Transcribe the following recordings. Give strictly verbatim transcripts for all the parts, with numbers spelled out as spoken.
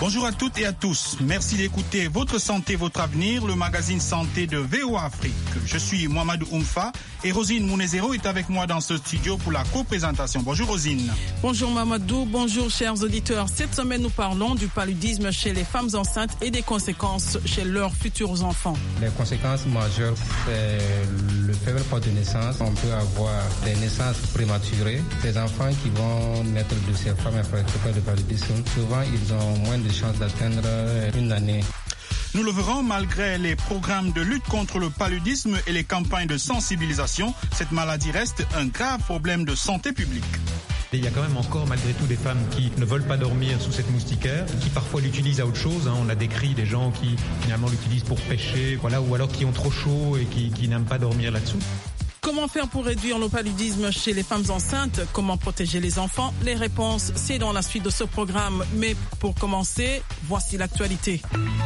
Bonjour à toutes et à tous. Merci d'écouter Votre Santé, Votre Avenir, le magazine santé de V O A Afrique. Je suis Mohamedou Oumfa et Rosine Mounezero est avec moi dans ce studio pour la co-présentation. Bonjour Rosine. Bonjour Mohamedou, bonjour chers auditeurs. Cette semaine, nous parlons du paludisme chez les femmes enceintes et des conséquences chez leurs futurs enfants. Les conséquences majeures, c'est le faible poids de naissance. On peut avoir des naissances prématurées. Des enfants qui vont naître de ces femmes affectées de paludisme, souvent ils ont moins de chances d'atteindre une année. Nous le verrons, malgré les programmes de lutte contre le paludisme et les campagnes de sensibilisation, cette maladie reste un grave problème de santé publique. Et il y a quand même encore malgré tout des femmes qui ne veulent pas dormir sous cette moustiquaire, qui parfois l'utilisent à autre chose. Hein. On a décrit des gens qui finalement l'utilisent pour pêcher, voilà, ou alors qui ont trop chaud et qui, qui n'aiment pas dormir là-dessous. Comment faire pour réduire le paludisme chez les femmes enceintes? Comment protéger les enfants? Les réponses, c'est dans la suite de ce programme. Mais pour commencer, voici l'actualité.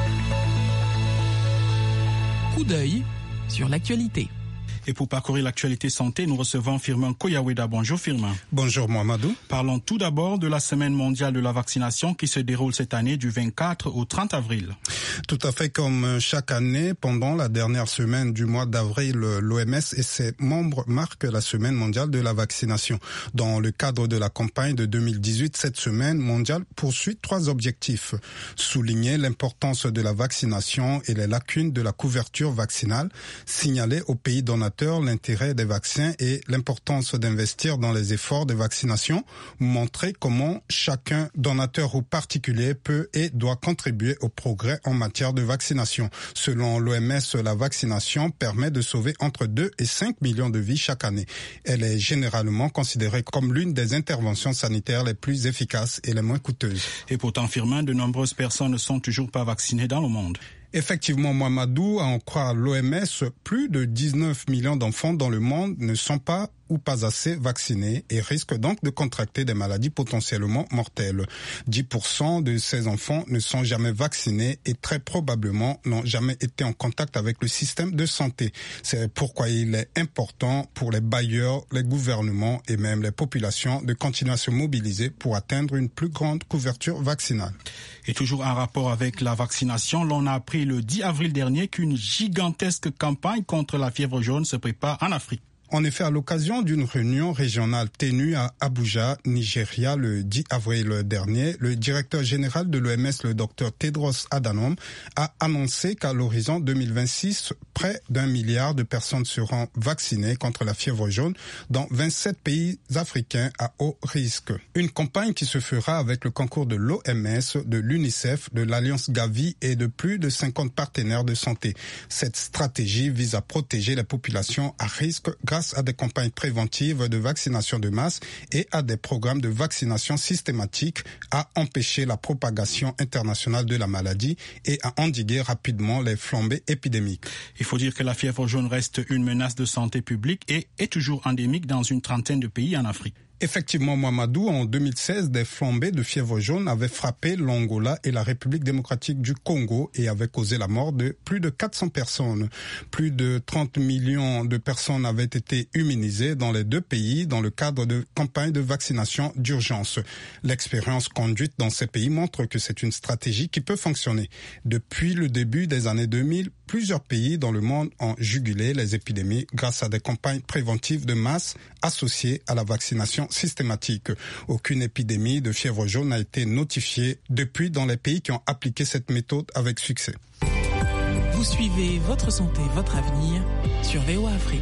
Coup d'œil sur l'actualité. Et pour parcourir l'actualité santé, nous recevons Firmin Koyaweda. Bonjour Firmin. Bonjour Mohamedou. Parlons tout d'abord de la semaine mondiale de la vaccination qui se déroule cette année du vingt-quatre au trente avril. Tout à fait, comme chaque année, pendant la dernière semaine du mois d'avril, l'O M S et ses membres marquent la semaine mondiale de la vaccination. Dans le cadre de la campagne de deux mille dix-huit, cette semaine mondiale poursuit trois objectifs. Souligner l'importance de la vaccination et les lacunes de la couverture vaccinale, signaler aux pays donateurs l'intérêt des vaccins et l'importance d'investir dans les efforts de vaccination, montrer comment chacun, donateur ou particulier, peut et doit contribuer au progrès en matière de vaccination. Selon l'O M S, la vaccination permet de sauver entre deux et cinq millions de vies chaque année. Elle est généralement considérée comme l'une des interventions sanitaires les plus efficaces et les moins coûteuses. Et pourtant, Firmin, de nombreuses personnes ne sont toujours pas vaccinées dans le monde. Effectivement, Mohamedou, à en croire l'O M S, plus de dix-neuf millions d'enfants dans le monde ne sont pas ou pas assez vaccinés et risquent donc de contracter des maladies potentiellement mortelles. dix pour cent de ces enfants ne sont jamais vaccinés et très probablement n'ont jamais été en contact avec le système de santé. C'est pourquoi il est important pour les bailleurs, les gouvernements et même les populations de continuer à se mobiliser pour atteindre une plus grande couverture vaccinale. Et toujours en rapport avec la vaccination, l'on a appris le dix avril dernier qu'une gigantesque campagne contre la fièvre jaune se prépare en Afrique. En effet, à l'occasion d'une réunion régionale tenue à Abuja, Nigeria, le dix avril dernier, le directeur général de l'O M S, le docteur Tedros Adhanom, a annoncé qu'à l'horizon deux mille vingt-six, près d'un milliard de personnes seront vaccinées contre la fièvre jaune dans vingt-sept pays africains à haut risque. Une campagne qui se fera avec le concours de l'O M S, de l'UNICEF, de l'Alliance Gavi et de plus de cinquante partenaires de santé. Cette stratégie vise à protéger les populations à risque grâce à des campagnes préventives de vaccination de masse et à des programmes de vaccination systématiques, à empêcher la propagation internationale de la maladie et à endiguer rapidement les flambées épidémiques. Il faut dire que la fièvre jaune reste une menace de santé publique et est toujours endémique dans une trentaine de pays en Afrique. Effectivement, Mohamedou, en deux mille seize, des flambées de fièvre jaune avaient frappé l'Angola et la République démocratique du Congo et avaient causé la mort de plus de quatre cents personnes. Plus de trente millions de personnes avaient été immunisées dans les deux pays dans le cadre de campagnes de vaccination d'urgence. L'expérience conduite dans ces pays montre que c'est une stratégie qui peut fonctionner. Depuis le début des années deux mille, plusieurs pays dans le monde ont jugulé les épidémies grâce à des campagnes préventives de masse associées à la vaccination systématique. Aucune épidémie de fièvre jaune n'a été notifiée depuis dans les pays qui ont appliqué cette méthode avec succès. Vous suivez Votre Santé, Votre Avenir sur V O A Afrique.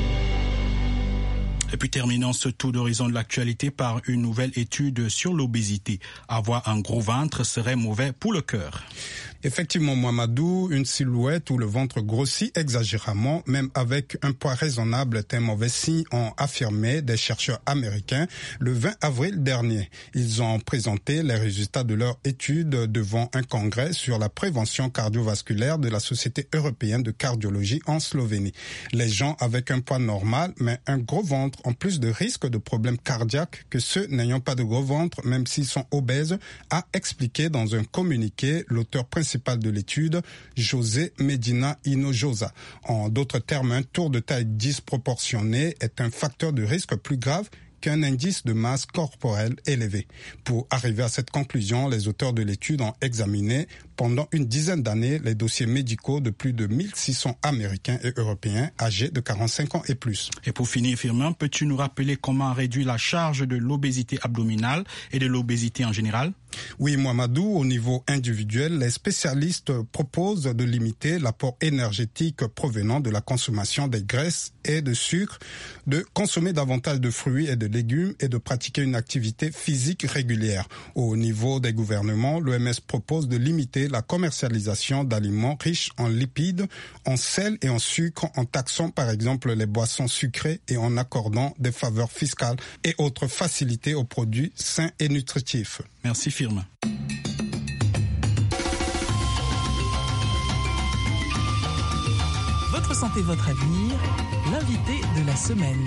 Et puis terminons ce tour d'horizon de l'actualité par une nouvelle étude sur l'obésité. Avoir un gros ventre serait mauvais pour le cœur. Effectivement, Mohamedou, une silhouette où le ventre grossit exagérément, même avec un poids raisonnable, est un mauvais signe, ont affirmé des chercheurs américains le vingt avril dernier. Ils ont présenté les résultats de leur étude devant un congrès sur la prévention cardiovasculaire de la Société européenne de cardiologie en Slovénie. Les gens avec un poids normal, mais un gros ventre, ont plus de risques de problèmes cardiaques que ceux n'ayant pas de gros ventre, même s'ils sont obèses, a expliqué dans un communiqué l'auteur principal de l'étude, José Medina Hinojosa. En d'autres termes, un tour de taille disproportionné est un facteur de risque plus grave qu'un indice de masse corporelle élevé. Pour arriver à cette conclusion, les auteurs de l'étude ont examiné pendant une dizaine d'années les dossiers médicaux de plus de mille six cents Américains et Européens âgés de quarante-cinq ans et plus. Et pour finir, Firmin, peux-tu nous rappeler comment réduire la charge de l'obésité abdominale et de l'obésité en général? Oui, Mohamedou, au niveau individuel, les spécialistes proposent de limiter l'apport énergétique provenant de la consommation des graisses et de sucre, de consommer davantage de fruits et de légumes et de pratiquer une activité physique régulière. Au niveau des gouvernements, l'O M S propose de limiter la commercialisation d'aliments riches en lipides, en sel et en sucre, en taxant par exemple les boissons sucrées et en accordant des faveurs fiscales et autres facilités aux produits sains et nutritifs. Merci Firmin. Votre santé, votre avenir, l'invité de la semaine.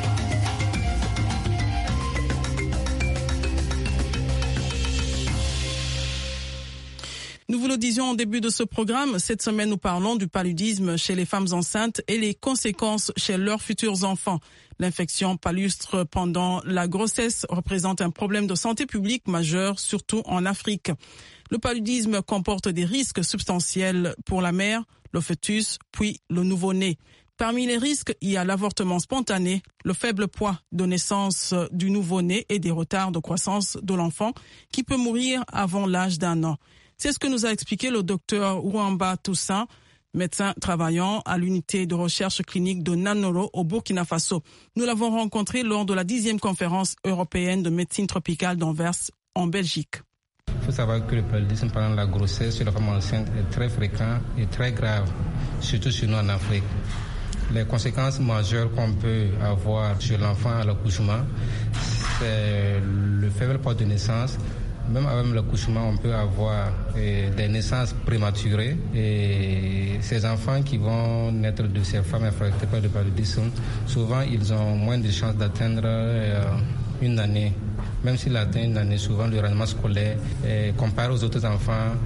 Nous vous le disions au début de ce programme, cette semaine nous parlons du paludisme chez les femmes enceintes et les conséquences chez leurs futurs enfants. L'infection palustre pendant la grossesse représente un problème de santé publique majeur, surtout en Afrique. Le paludisme comporte des risques substantiels pour la mère, le fœtus, puis le nouveau-né. Parmi les risques, il y a l'avortement spontané, le faible poids de naissance du nouveau-né et des retards de croissance de l'enfant qui peut mourir avant l'âge d'un an. C'est ce que nous a expliqué le docteur Ouamba Toussaint, médecin travaillant à l'unité de recherche clinique de Nanoro au Burkina Faso. Nous l'avons rencontré lors de la dixième conférence européenne de médecine tropicale d'Anvers en Belgique. Il faut savoir que le paludisme pendant la grossesse sur la femme enceinte est très fréquent et très grave, surtout chez nous en Afrique. Les conséquences majeures qu'on peut avoir chez l'enfant à l'accouchement, c'est le faible poids de naissance. Même avec l'accouchement, on peut avoir eh, des naissances prématurées et ces enfants qui vont naître de ces femmes affectées par le paludisme, souvent ils ont moins de chances d'atteindre euh, une année. Même s'ils atteignent une année, souvent le rendement scolaire, eh, comparé aux autres enfants,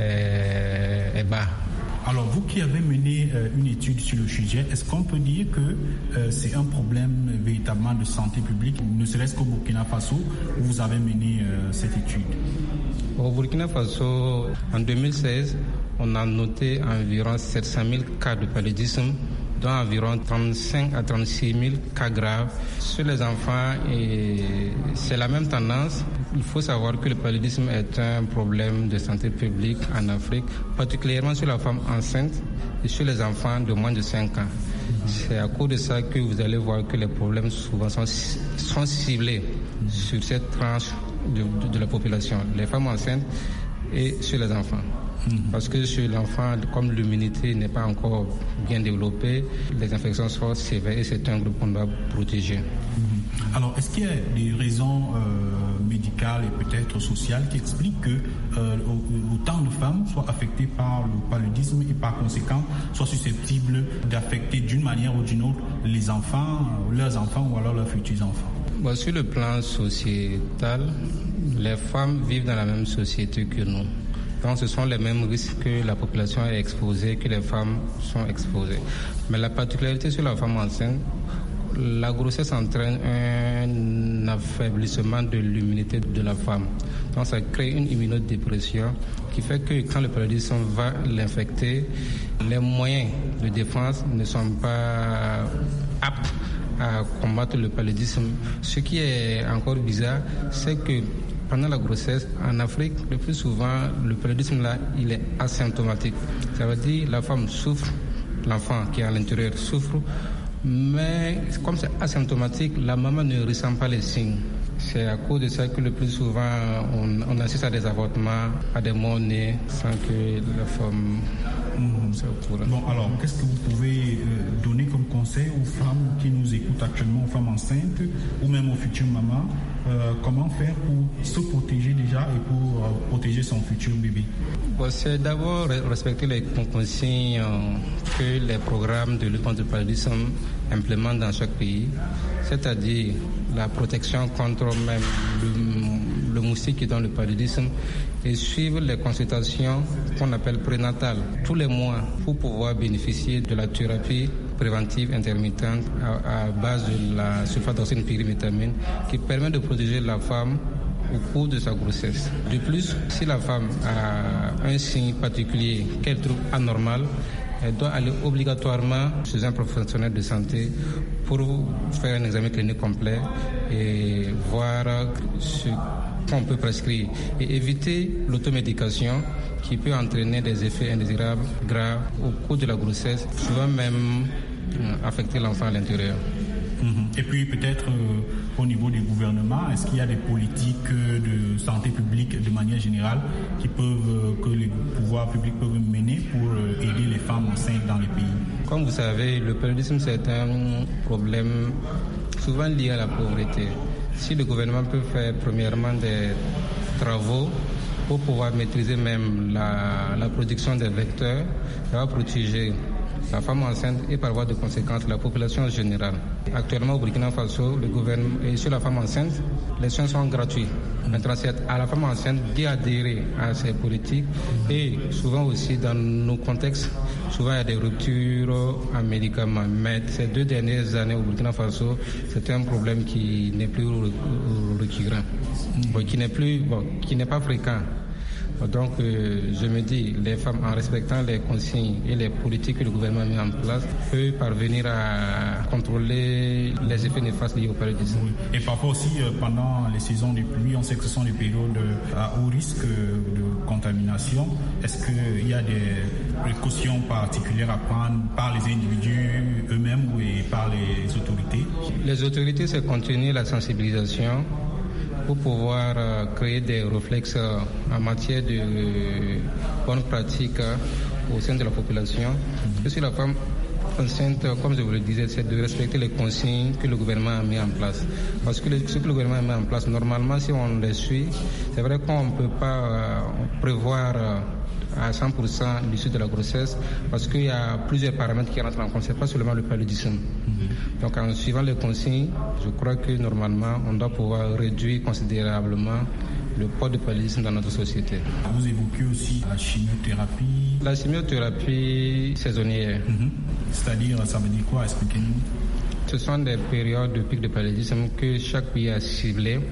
eh, est bas. Alors, vous qui avez mené euh, une étude sur le sujet, est-ce qu'on peut dire que euh, c'est un problème euh, véritablement de santé publique, ne serait-ce qu'au Burkina Faso, où vous avez mené euh, cette étude? Au Burkina Faso, en deux mille seize, on a noté environ sept cent mille cas de paludisme, dont environ trente-cinq à trente-six mille cas graves sur les enfants. Et c'est la même tendance. Il faut savoir que le paludisme est un problème de santé publique en Afrique, particulièrement sur la femme enceinte et sur les enfants de moins de cinq ans. C'est à cause de ça que vous allez voir que les problèmes souvent sont, sont ciblés sur cette tranche de, de, de la population, les femmes enceintes et sur les enfants. Parce que chez l'enfant, comme l'immunité n'est pas encore bien développée, les infections sont sévères et c'est un groupe qu'on doit protéger. Alors, est-ce qu'il y a des raisons euh, médicales et peut-être sociales qui expliquent que euh, autant de femmes soient affectées par le paludisme et par conséquent soient susceptibles d'affecter d'une manière ou d'une autre les enfants, leurs enfants ou alors leurs futurs enfants? Bon, sur le plan sociétal, les femmes vivent dans la même société que nous. Donc ce sont les mêmes risques que la population est exposée, que les femmes sont exposées. Mais la particularité sur la femme enceinte, la grossesse entraîne un affaiblissement de l'immunité de la femme. Donc ça crée une immunodépression qui fait que quand le paludisme va l'infecter, les moyens de défense ne sont pas aptes à combattre le paludisme. Ce qui est encore bizarre, c'est que pendant la grossesse, en Afrique, le plus souvent, le paludisme là, il est asymptomatique. Ça veut dire que la femme souffre, l'enfant qui est à l'intérieur souffre, mais comme c'est asymptomatique, la maman ne ressent pas les signes. C'est à cause de ça que le plus souvent, on, on assiste à des avortements, à des morts-nés, sans que la femme mmh. soit au courant. Bon, alors, qu'est-ce que vous pouvez euh, donner comme conseil aux femmes qui nous écoutent actuellement, aux femmes enceintes, ou même aux futures mamans, euh, comment faire pour se protéger déjà et pour euh, protéger son futur bébé? Bon, c'est d'abord respecter les consignes que les programmes de lutte contre le paludisme implémentent dans chaque pays, c'est-à-dire la protection contre même le, le moustique qui donne le paludisme et suivre les consultations qu'on appelle prénatales tous les mois pour pouvoir bénéficier de la thérapie préventive intermittente à, à base de la sulfadoxine pyrimétamine qui permet de protéger la femme au cours de sa grossesse. De plus, si la femme a un signe particulier qu'elle trouve anormal, elle doit aller obligatoirement chez un professionnel de santé pour faire un examen clinique complet et voir ce qu'on peut prescrire et éviter l'automédication qui peut entraîner des effets indésirables graves au cours de la grossesse, souvent même affecter l'enfant à l'intérieur. Et puis peut-être euh, au niveau du gouvernement, est-ce qu'il y a des politiques de santé publique de manière générale qui peuvent, que les pouvoirs publics peuvent mener pour euh, aider les femmes enceintes dans les pays? Comme vous savez, le paludisme c'est un problème souvent lié à la pauvreté. Si le gouvernement peut faire premièrement des travaux pour pouvoir maîtriser même la, la production des vecteurs, ça va protéger la femme enceinte et par voie de conséquence la population générale. Actuellement au Burkina Faso, le gouvernement et sur la femme enceinte, les soins sont gratuits. Maintenant, c'est à la femme enceinte d'y adhérer à ces politiques et souvent aussi dans nos contextes, souvent il y a des ruptures en médicaments. Mais ces deux dernières années au Burkina Faso, c'est un problème qui n'est plus récurrent, bon, qui n'est plus, bon, qui n'est pas fréquent. Donc, euh, je me dis, les femmes, en respectant les consignes et les politiques que le gouvernement met en place, peuvent parvenir à contrôler les effets néfastes liés au paludisme. Et parfois aussi, euh, pendant les saisons de pluie, on sait que ce sont des périodes à haut risque de contamination. Est-ce qu'il y a des précautions particulières à prendre par les individus eux-mêmes ou par les autorités? Les autorités, c'est continuer la sensibilisation pour pouvoir euh, créer des réflexes euh, en matière de euh, bonnes pratiques euh, au sein de la population. Mm-hmm. Et si la femme enceinte, comme je vous le disais, c'est de respecter les consignes que le gouvernement a mis en place. Parce que le, ce que le gouvernement a mis en place, normalement, si on les suit, c'est vrai qu'on ne peut pas euh, prévoir euh, à cent pour cent l'issue de la grossesse parce qu'il y a plusieurs paramètres qui rentrent en compte, c'est pas seulement le paludisme. Mm-hmm. Donc en suivant les consignes, je crois que normalement on doit pouvoir réduire considérablement le poids du paludisme dans notre société. Vous évoquez aussi la chimiothérapie. La chimiothérapie saisonnière. Mm-hmm. C'est-à-dire, ça veut dire quoi? Expliquez-nous. Ce sont des périodes de pic de paludisme que chaque pays a ciblé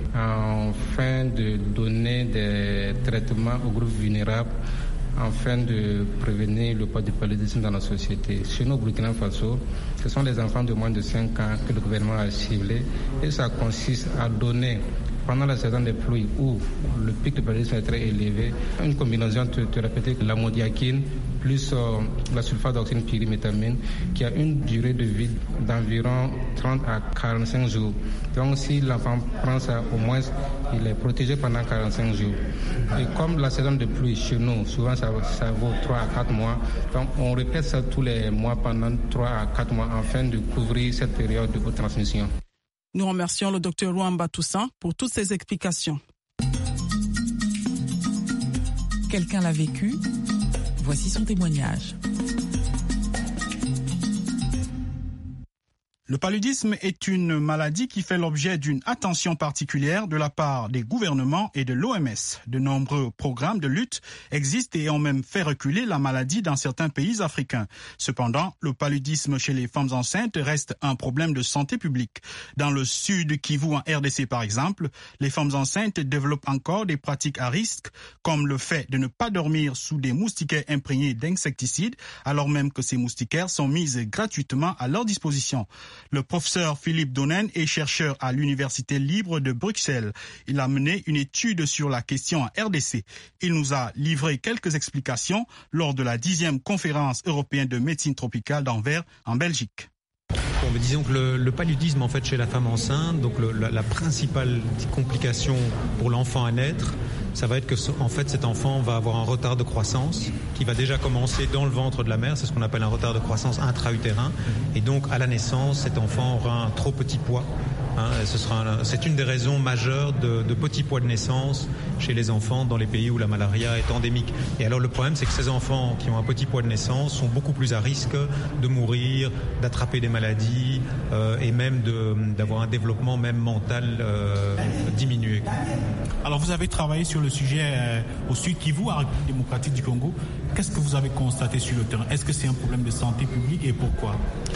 afin de donner des traitements aux groupes vulnérables afin de prévenir le poids du paludisme dans la société. Chez nous, au Burkina Faso, ce sont les enfants de moins de cinq ans que le gouvernement a ciblés et ça consiste à donner, pendant la saison des pluies où le pic de paludisme est très élevé, une combinaison thérapeutique, la modiakine plus euh, la sulfadoxine pyrimétamine qui a une durée de vie d'environ trente à quarante-cinq jours. Donc si l'enfant prend ça, au moins il est protégé pendant quarante-cinq jours. Et comme la saison de pluie chez nous, souvent ça, ça vaut trois à quatre mois, donc on répète ça tous les mois pendant trois à quatre mois afin de couvrir cette période de transmission. Nous remercions le docteur Luamba Toussaint pour toutes ces explications. Quelqu'un l'a vécu? Voici son témoignage. Le paludisme est une maladie qui fait l'objet d'une attention particulière de la part des gouvernements et de l'O M S. De nombreux programmes de lutte existent et ont même fait reculer la maladie dans certains pays africains. Cependant, le paludisme chez les femmes enceintes reste un problème de santé publique. Dans le sud Kivu, en R D C par exemple, les femmes enceintes développent encore des pratiques à risque, comme le fait de ne pas dormir sous des moustiquaires imprégnés d'insecticides, alors même que ces moustiquaires sont mises gratuitement à leur disposition. Le professeur Philippe Donen est chercheur à l'Université libre de Bruxelles. Il a mené une étude sur la question en R D C. Il nous a livré quelques explications lors de la dixième conférence européenne de médecine tropicale d'Anvers, en Belgique. Bon, mais disons que le, le paludisme en fait chez la femme enceinte, donc le, la, la principale complication pour l'enfant à naître, ça va être que en fait cet enfant va avoir un retard de croissance qui va déjà commencer dans le ventre de la mère, c'est ce qu'on appelle un retard de croissance intra-utérin, et donc à la naissance cet enfant aura un trop petit poids. Hein, ce sera un, c'est une des raisons majeures de, de petit poids de naissance chez les enfants dans les pays où la malaria est endémique. Et alors le problème, c'est que ces enfants qui ont un petit poids de naissance sont beaucoup plus à risque de mourir, d'attraper des maladies euh, et même de, d'avoir un développement même mental euh, diminué. Alors vous avez travaillé sur le sujet euh, au sud Kivu, à la République démocratique du Congo. Qu'est-ce que vous avez constaté sur le terrain? Est-ce que c'est un problème de santé publique et pourquoi?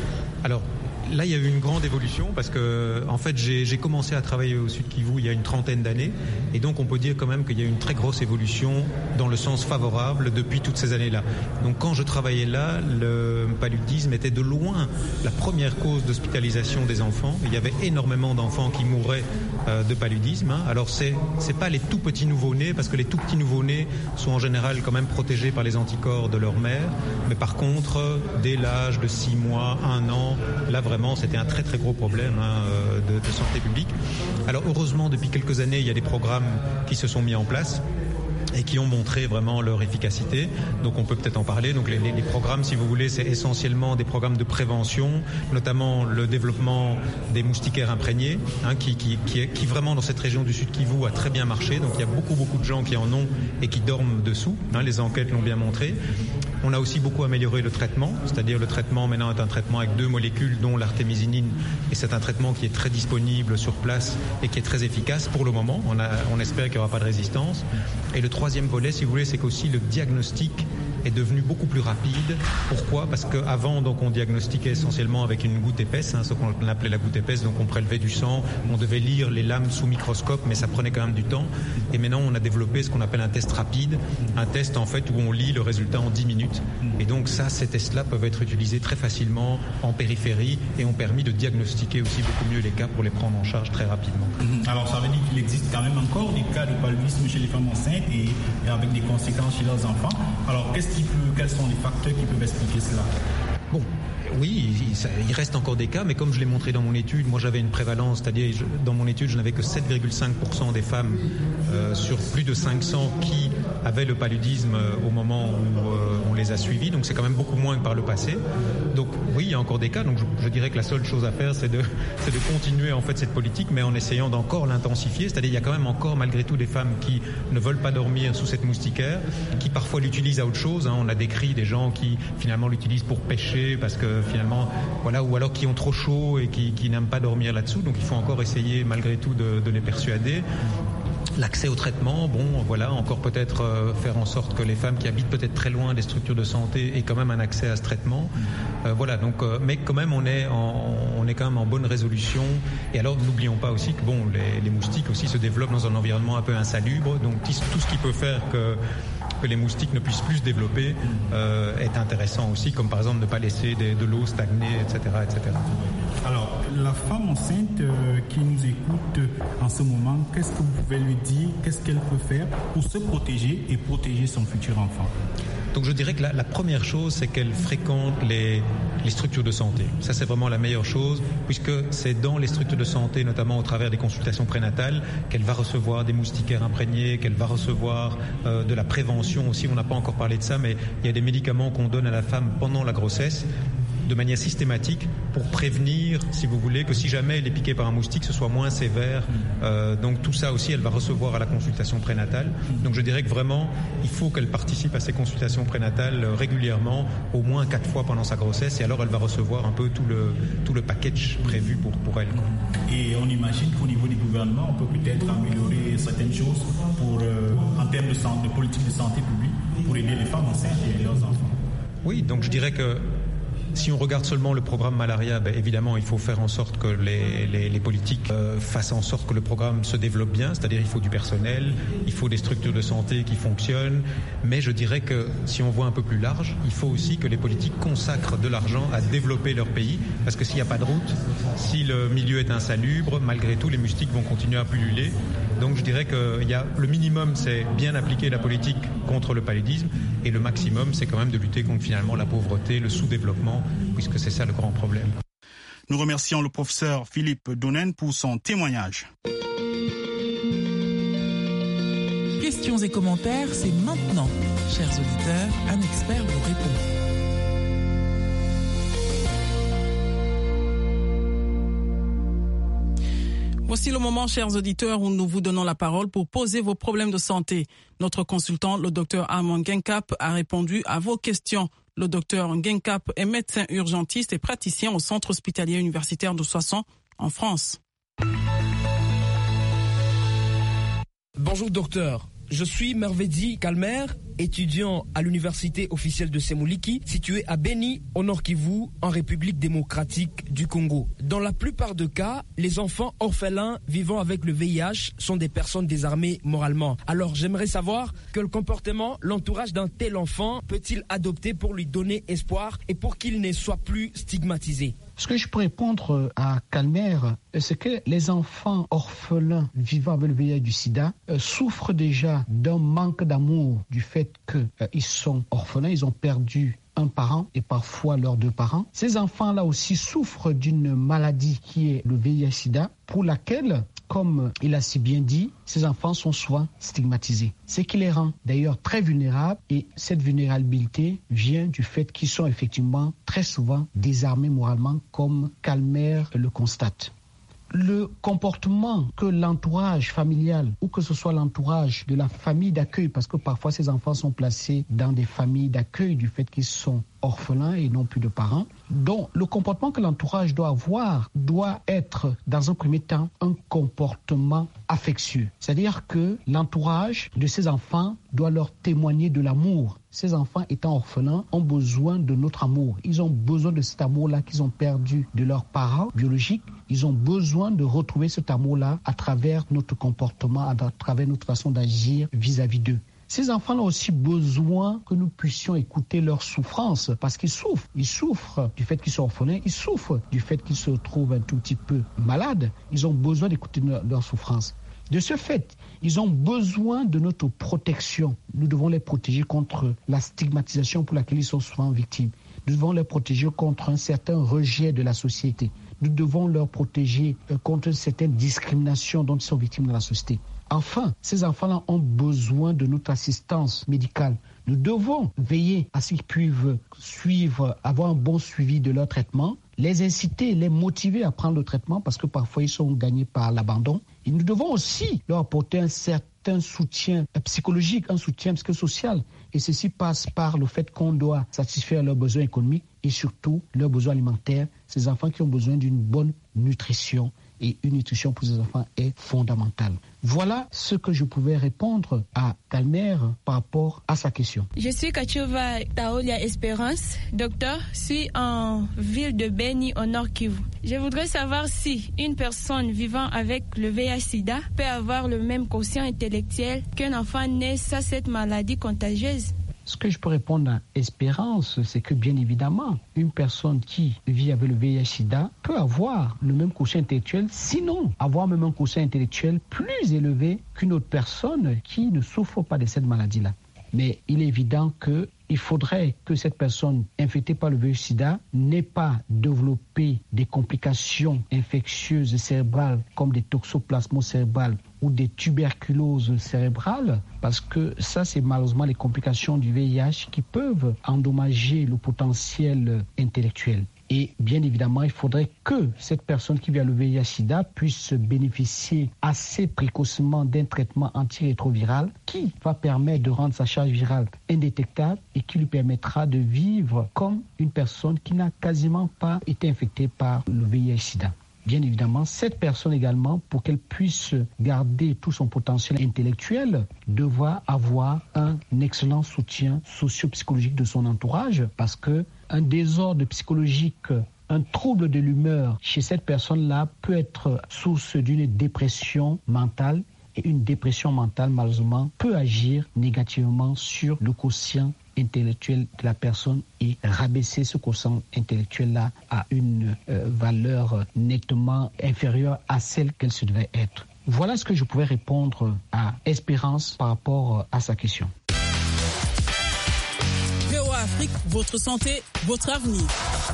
Alors, là, il y a eu une grande évolution parce que, en fait, j'ai, j'ai commencé à travailler au Sud Kivu il y a une trentaine d'années, et donc on peut dire quand même qu'il y a une très grosse évolution dans le sens favorable depuis toutes ces années-là. Donc, quand je travaillais là, le paludisme était de loin la première cause d'hospitalisation des enfants. Il y avait énormément d'enfants qui mouraient euh, de paludisme. Hein. Alors, c'est c'est pas les tout petits nouveau-nés, parce que les tout petits nouveau-nés sont en général quand même protégés par les anticorps de leur mère, mais par contre, dès l'âge de six mois, un an, là vraiment, c'était un très très gros problème hein, de, de santé publique. Alors heureusement, depuis quelques années, il y a des programmes qui se sont mis en place et qui ont montré vraiment leur efficacité. Donc on peut peut-être en parler. Donc les, les, les programmes, si vous voulez, c'est essentiellement des programmes de prévention, notamment le développement des moustiquaires imprégnés, hein, qui, qui, qui, qui vraiment dans cette région du Sud Kivu a très bien marché. Donc il y a beaucoup beaucoup de gens qui en ont et qui dorment dessous. Hein, les enquêtes l'ont bien montré. On a aussi beaucoup amélioré le traitement, c'est-à-dire le traitement maintenant est un traitement avec deux molécules, dont l'artémisinine, et c'est un traitement qui est très disponible sur place et qui est très efficace pour le moment. On, a, on espère qu'il n'y aura pas de résistance. Et le troisième volet, si vous voulez, c'est qu'aussi le diagnostic est devenu beaucoup plus rapide. Pourquoi ? Parce qu'avant, donc, on diagnostiquait essentiellement avec une goutte épaisse, hein, ce qu'on appelait la goutte épaisse, donc on prélevait du sang, on devait lire les lames sous microscope, mais ça prenait quand même du temps. Et maintenant, on a développé ce qu'on appelle un test rapide, un test en fait où on lit le résultat en dix minutes. Et donc ça, ces tests-là peuvent être utilisés très facilement en périphérie et ont permis de diagnostiquer aussi beaucoup mieux les cas pour les prendre en charge très rapidement. Alors ça veut dire qu'il existe quand même encore des cas de paludisme chez les femmes enceintes et, et avec des conséquences chez leurs enfants. Alors qu'est-ce qui peut, quels sont les facteurs qui peuvent expliquer cela ? Bon, oui, il, ça, il reste encore des cas, mais comme je l'ai montré dans mon étude, moi j'avais une prévalence, c'est-à-dire je, dans mon étude je n'avais que sept virgule cinq pour cent des femmes euh, sur plus de cinq cents qui avaient le paludisme euh, au moment où euh, on les a suivis, donc c'est quand même beaucoup moins que par le passé. Donc oui, il y a encore des cas, donc je, je dirais que la seule chose à faire c'est de, c'est de continuer en fait cette politique, mais en essayant d'encore l'intensifier, c'est-à-dire il y a quand même encore malgré tout des femmes qui ne veulent pas dormir sous cette moustiquaire, qui parfois l'utilisent à autre chose, hein. On a décrit des gens qui finalement l'utilisent pour pêcher, parce que finalement, voilà, ou alors qui ont trop chaud et qui, qui n'aiment pas dormir là-dessous. Donc il faut encore essayer malgré tout de, de les persuader. L'accès au traitement, bon, voilà, encore peut-être euh, faire en sorte que les femmes qui habitent peut-être très loin des structures de santé aient quand même un accès à ce traitement. Euh, voilà, donc, euh, mais quand même, on est, en, on est quand même en bonne résolution. Et alors, n'oublions pas aussi que bon, les, les moustiques aussi se développent dans un environnement un peu insalubre. Donc, tout ce qui peut faire que que les moustiques ne puissent plus se développer euh, est intéressant aussi, comme par exemple ne pas laisser des, de l'eau stagner, et cetera, et cetera. Alors, la femme enceinte euh, qui nous écoute en ce moment, qu'est-ce que vous pouvez lui dire, qu'est-ce qu'elle peut faire pour se protéger et protéger son futur enfant ? Donc je dirais que la, la première chose, c'est qu'elle fréquente les, les structures de santé. Ça, c'est vraiment la meilleure chose, puisque c'est dans les structures de santé, notamment au travers des consultations prénatales, qu'elle va recevoir des moustiquaires imprégnés, qu'elle va recevoir euh, de la prévention aussi. On n'a pas encore parlé de ça, mais il y a des médicaments qu'on donne à la femme pendant la grossesse, de manière systématique, pour prévenir, si vous voulez, que si jamais elle est piquée par un moustique, ce soit moins sévère. Euh, donc tout ça aussi, elle va recevoir à la consultation prénatale. Donc je dirais que vraiment, il faut qu'elle participe à ces consultations prénatales régulièrement, au moins quatre fois pendant sa grossesse, et alors elle va recevoir un peu tout le, tout le package prévu pour, pour elle. Et on imagine qu'au niveau du gouvernement, on peut peut-être améliorer certaines choses pour, euh, en termes de, santé, de politique de santé publique pour aider les femmes enceintes et leurs enfants. Oui, donc je dirais que si on regarde seulement le programme malaria, ben évidemment, il faut faire en sorte que les, les, les politiques euh, fassent en sorte que le programme se développe bien, c'est-à-dire il faut du personnel, il faut des structures de santé qui fonctionnent, mais je dirais que si on voit un peu plus large, il faut aussi que les politiques consacrent de l'argent à développer leur pays, parce que s'il n'y a pas de route, si le milieu est insalubre, malgré tout, les moustiques vont continuer à pulluler. Donc je dirais que il y a, le minimum, c'est bien appliquer la politique contre le paludisme, et le maximum, c'est quand même de lutter contre finalement la pauvreté, le sous-développement, puisque c'est ça le grand problème. Nous remercions le professeur Philippe Donen pour son témoignage. Questions et commentaires, c'est maintenant. Chers auditeurs, un expert vous répond. Voici le moment, chers auditeurs, où nous vous donnons la parole pour poser vos problèmes de santé. Notre consultant, le docteur Armand Genkap, a répondu à vos questions. Le docteur Genkap est médecin urgentiste et praticien au centre hospitalier universitaire de Soissons, en France. Bonjour docteur. Je suis Mervedi Kalmer, étudiant à l'université officielle de Semuliki, située à Beni, au Nord Kivu, en République démocratique du Congo. Dans la plupart des cas, les enfants orphelins vivant avec le V I H sont des personnes désarmées moralement. Alors j'aimerais savoir quel comportement l'entourage d'un tel enfant peut-il adopter pour lui donner espoir et pour qu'il ne soit plus stigmatisé. Ce que je peux répondre à Kalmer, c'est que les enfants orphelins vivant avec le V I H du sida euh, souffrent déjà d'un manque d'amour du fait qu'ils euh, sont orphelins, ils ont perdu un parent et parfois leurs deux parents. Ces enfants-là aussi souffrent d'une maladie qui est le V I H sida, pour laquelle, comme il a si bien dit, ces enfants sont souvent stigmatisés. Ce qui les rend d'ailleurs très vulnérables, et cette vulnérabilité vient du fait qu'ils sont effectivement très souvent désarmés moralement, comme Kalmer le constate. Le comportement que l'entourage familial ou que ce soit l'entourage de la famille d'accueil, parce que parfois ces enfants sont placés dans des familles d'accueil du fait qu'ils sont orphelins et non plus de parents. Donc le comportement que l'entourage doit avoir doit être dans un premier temps un comportement affectueux. C'est-à-dire que l'entourage de ces enfants doit leur témoigner de l'amour. Ces enfants étant orphelins ont besoin de notre amour. Ils ont besoin de cet amour-là qu'ils ont perdu de leurs parents biologiques. Ils ont besoin de retrouver cet amour-là à travers notre comportement, à travers notre façon d'agir vis-à-vis d'eux. Ces enfants ont aussi besoin que nous puissions écouter leurs souffrances parce qu'ils souffrent. Ils souffrent du fait qu'ils sont orphelins, ils souffrent du fait qu'ils se trouvent un tout petit peu malades. Ils ont besoin d'écouter leurs souffrances. De ce fait, ils ont besoin de notre protection. Nous devons les protéger contre la stigmatisation pour laquelle ils sont souvent victimes. Nous devons les protéger contre un certain rejet de la société. Nous devons leur protéger contre certaines discriminations dont ils sont victimes dans la société. Enfin, ces enfants-là ont besoin de notre assistance médicale. Nous devons veiller à ce qu'ils puissent suivre, avoir un bon suivi de leur traitement, les inciter, les motiver à prendre le traitement parce que parfois ils sont gagnés par l'abandon. Et nous devons aussi leur apporter un certain soutien psychologique, un soutien psychosocial. Et ceci passe par le fait qu'on doit satisfaire leurs besoins économiques et surtout leurs besoins alimentaires. Ces enfants qui ont besoin d'une bonne nutrition. Et une nutrition pour ces enfants est fondamentale. Voilà ce que je pouvais répondre à Kalmer par rapport à sa question. Je suis Kachova Taolia Espérance, docteur, je suis en ville de Beni au Nord Kivu. Je voudrais savoir si une personne vivant avec le V I H sida peut avoir le même quotient intellectuel qu'un enfant né sans cette maladie contagieuse. Ce que je peux répondre à Espérance, c'est que bien évidemment, une personne qui vit avec le V I H sida peut avoir le même quotient intellectuel, sinon avoir même un quotient intellectuel plus élevé qu'une autre personne qui ne souffre pas de cette maladie-là. Mais il est évident que il faudrait que cette personne infectée par le V I H sida n'ait pas développé des complications infectieuses cérébrales comme des toxoplasmoses cérébrales ou des tuberculoses cérébrales, parce que ça, c'est malheureusement les complications du V I H qui peuvent endommager le potentiel intellectuel. Et bien évidemment, il faudrait que cette personne qui vit le V I H sida puisse bénéficier assez précocement d'un traitement antirétroviral qui va permettre de rendre sa charge virale indétectable et qui lui permettra de vivre comme une personne qui n'a quasiment pas été infectée par le V I H sida. Bien évidemment, cette personne également, pour qu'elle puisse garder tout son potentiel intellectuel, devra avoir un excellent soutien socio-psychologique de son entourage, parce que un désordre psychologique, un trouble de l'humeur chez cette personne-là peut être source d'une dépression mentale. Et une dépression mentale, malheureusement, peut agir négativement sur le quotient intellectuel de la personne et rabaisser ce quotient intellectuel-là à une euh, valeur nettement inférieure à celle qu'elle se devait être. Voilà ce que je pouvais répondre à Espérance par rapport à sa question. V O A Afrique, votre santé, votre avenir.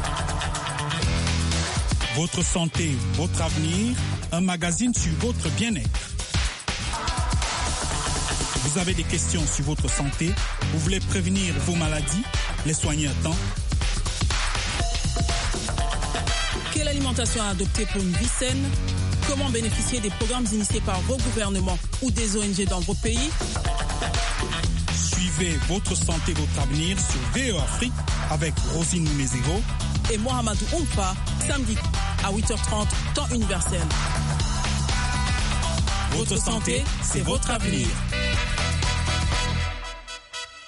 Votre santé, votre avenir, un magazine sur votre bien-être. Vous avez des questions sur votre santé, vous voulez prévenir vos maladies, les soigner à temps. Quelle alimentation adopter pour une vie saine? Comment bénéficier des programmes initiés par vos gouvernements ou des O N G dans vos pays? Suivez votre santé, votre avenir sur V O A Afrique avec Rosine Munezero et Mohamedou Oumfa, samedi à huit heures trente, temps universel. Votre santé, c'est votre avenir.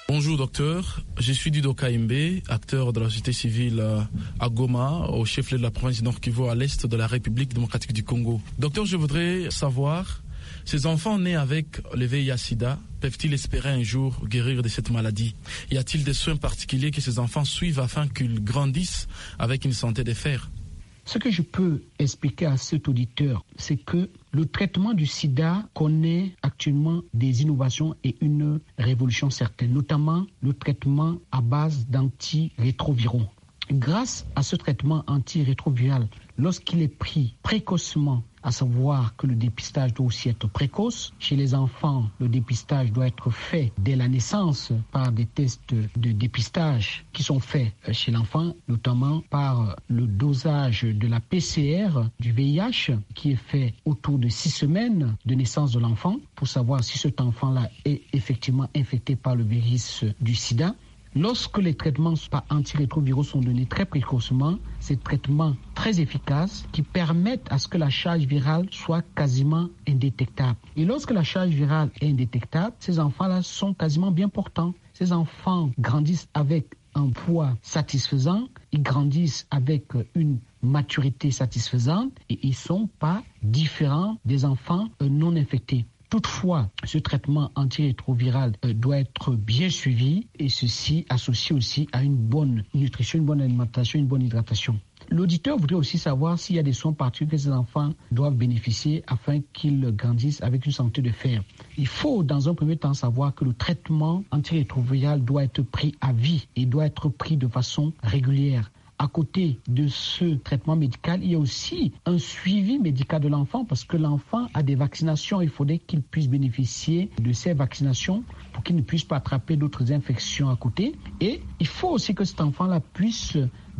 Bonjour docteur, je suis Dido Kaimbe, acteur de la société civile à Goma, au chef-lieu de la province du Nord Kivu, à l'est de la République démocratique du Congo. Docteur, je voudrais savoir, ces enfants nés avec le V I H sida, peuvent-ils espérer un jour guérir de cette maladie? Y a-t-il des soins particuliers que ces enfants suivent afin qu'ils grandissent avec une santé de fer? Ce que je peux expliquer à cet auditeur, c'est que le traitement du sida connaît actuellement des innovations et une révolution certaine, notamment le traitement à base d'antirétroviraux. Grâce à ce traitement antirétroviral, lorsqu'il est pris précocement, à savoir que le dépistage doit aussi être précoce. Chez les enfants, le dépistage doit être fait dès la naissance par des tests de dépistage qui sont faits chez l'enfant, notamment par le dosage de la P C R du V I H qui est fait autour de six semaines de naissance de l'enfant pour savoir si cet enfant-là est effectivement infecté par le virus du sida. Lorsque les traitements par antirétroviraux sont donnés très précocement, ces traitements très efficaces qui permettent à ce que la charge virale soit quasiment indétectable. Et lorsque la charge virale est indétectable, ces enfants-là sont quasiment bien portants. Ces enfants grandissent avec un poids satisfaisant, ils grandissent avec une maturité satisfaisante et ils ne sont pas différents des enfants non infectés. Toutefois, ce traitement antirétroviral doit être bien suivi et ceci associé aussi à une bonne nutrition, une bonne alimentation, une bonne hydratation. L'auditeur voudrait aussi savoir s'il y a des soins particuliers que ces enfants doivent bénéficier afin qu'ils grandissent avec une santé de fer. Il faut dans un premier temps savoir que le traitement antirétroviral doit être pris à vie et doit être pris de façon régulière. À côté de ce traitement médical, il y a aussi un suivi médical de l'enfant parce que l'enfant a des vaccinations. Il faudrait qu'il puisse bénéficier de ces vaccinations pour qu'il ne puisse pas attraper d'autres infections à côté. Et il faut aussi que cet enfant-là puisse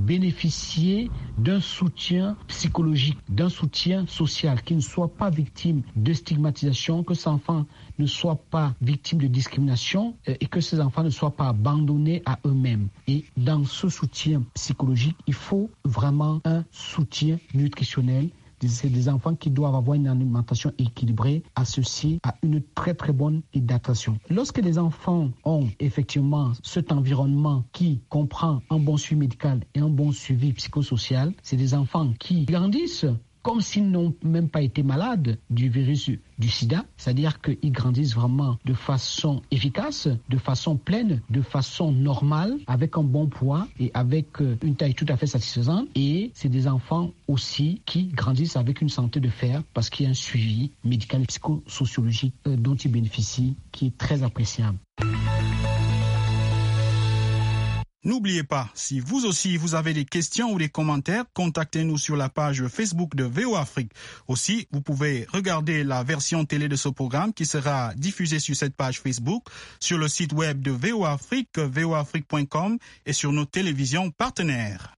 bénéficier d'un soutien psychologique, d'un soutien social, qu'il ne soit pas victime de stigmatisation, que cet enfant ne soit pas victime de discrimination et que ces enfants ne soient pas abandonnés à eux-mêmes. Et dans ce soutien psychologique, il faut vraiment un soutien nutritionnel. C'est des enfants qui doivent avoir une alimentation équilibrée associée à une très très bonne hydratation. Lorsque les enfants ont effectivement cet environnement qui comprend un bon suivi médical et un bon suivi psychosocial, c'est des enfants qui grandissent comme s'ils n'ont même pas été malades du virus du sida, c'est-à-dire qu'ils grandissent vraiment de façon efficace, de façon pleine, de façon normale, avec un bon poids et avec une taille tout à fait satisfaisante. Et c'est des enfants aussi qui grandissent avec une santé de fer parce qu'il y a un suivi médical et psychosociologique dont ils bénéficient qui est très appréciable. N'oubliez pas, si vous aussi vous avez des questions ou des commentaires, contactez-nous sur la page Facebook de V O Afrique. Aussi, vous pouvez regarder la version télé de ce programme qui sera diffusée sur cette page Facebook, sur le site web de V O Afrique, v o afrique point com et sur nos télévisions partenaires.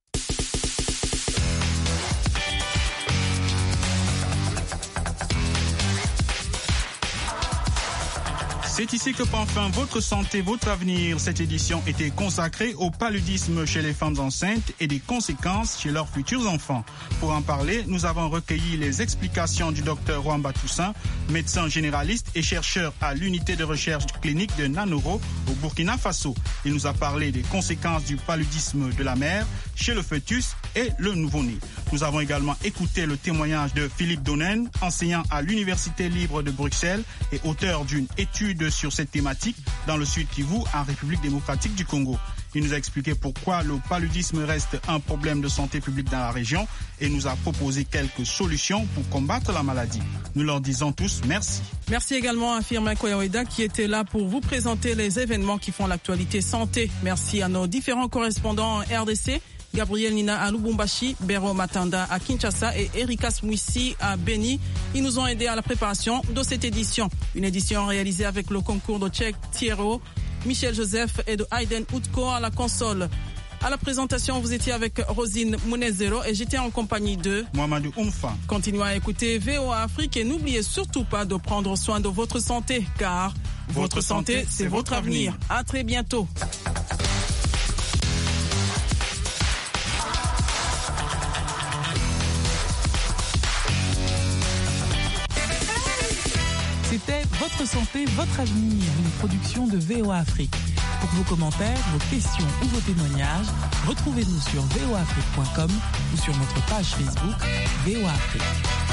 C'est ici que prend fin votre santé, votre avenir. Cette édition était consacrée au paludisme chez les femmes enceintes et des conséquences chez leurs futurs enfants. Pour en parler, nous avons recueilli les explications du docteur Wamba Toussaint, médecin généraliste et chercheur à l'unité de recherche clinique de Nanoro au Burkina Faso. Il nous a parlé des conséquences du paludisme de la mère chez le fœtus et le nouveau-né. Nous avons également écouté le témoignage de Philippe Donen, enseignant à l'Université libre de Bruxelles et auteur d'une étude sur cette thématique dans le Sud Kivu, en République démocratique du Congo. Il nous a expliqué pourquoi le paludisme reste un problème de santé publique dans la région et nous a proposé quelques solutions pour combattre la maladie. Nous leur disons tous merci. Merci également à Firmin Koyaoueda qui était là pour vous présenter les événements qui font l'actualité santé. Merci à nos différents correspondants en R D C. Gabriel Nina à Lubumbashi, Bero Matanda à Kinshasa et Erika Smouissi à Beni. Ils nous ont aidés à la préparation de cette édition. Une édition réalisée avec le concours de Tchèque Thiero, Michel Joseph et de Hayden Outko à la console. À la présentation, vous étiez avec Rosine Mounezero et j'étais en compagnie de Mohamedou Oumfa. Continuez à écouter V O A Afrique et n'oubliez surtout pas de prendre soin de votre santé car votre, votre santé, santé c'est votre avenir. avenir. À très bientôt. C'était Votre santé, votre avenir, une production de V O A Afrique. Pour vos commentaires, vos questions ou vos témoignages, retrouvez-nous sur v o afrique point com ou sur notre page Facebook V O A Afrique.